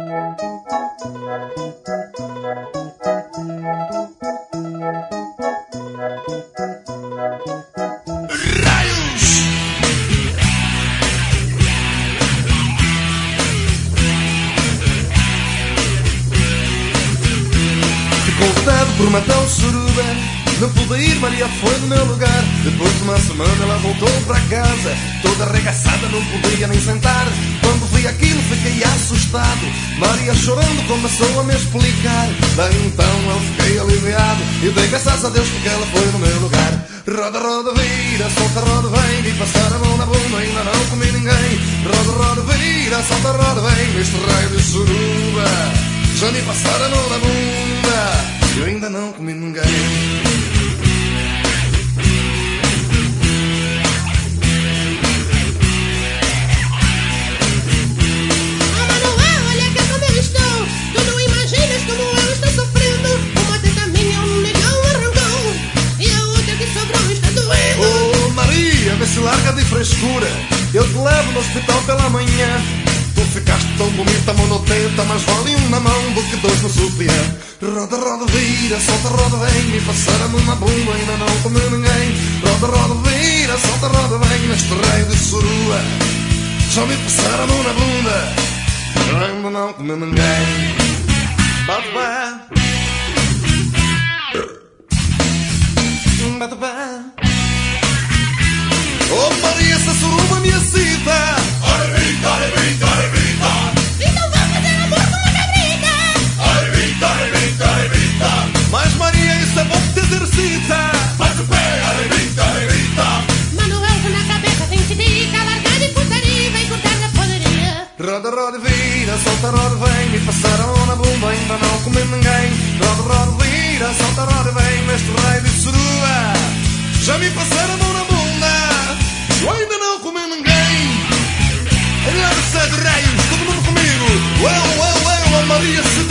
Convidado por uma tal suruba, não pude ir, Maria foi no meu lugar. Depois de uma semana ela voltou para casa, toda arregaçada, não podia nem sentar. Quando vi aquilo fiquei assustado, Maria chorando começou a me explicar. Daí então eu fiquei aliviado e dei graças a Deus porque ela foi no meu lugar. Roda, roda, vira, solta, roda, vem, me passar a mão na bunda, ainda não comi ninguém. Roda, roda, vira, solta, roda, vem, neste raio de suruba, já me passaram a mão na bunda, eu ainda não comi ninguém. Vê se larga de frescura, eu te levo no hospital pela manhã. Tu ficaste tão bonita, monotenta, mas vale um na mão do que dois no sutiã. Roda, roda, vira, solta, roda, vem, me passaram na bunda, ainda não comeu ninguém. Roda, roda, vira, solta, roda, vem, neste raio de surua, já me passaram na bunda, eu ainda não comeu ninguém. Bate pé, bate pé. Oh Maria, essa suruba me excita. Arrebita, arrebita, arrebita. Então vamos fazer amor com uma cabrita. Arrebita, arrebita, arrebita. Mas Maria, isso é bom que te exercita. Bate o pé, arrebita, arrebita. Manuel na cabeça tem que dica, largar de putaria, vem cortar na poderia. Roda, roda, vira, solta, roda, vem, me passaram na bunda, ainda não comi ninguém. Roda, roda, vira, solta, roda, vem, neste raio de surua, já me passaram a mão na bunda, eu ainda não comi ninguém. Lá de 7 raios, todo mundo comigo. Ué, ué, ué, Maria se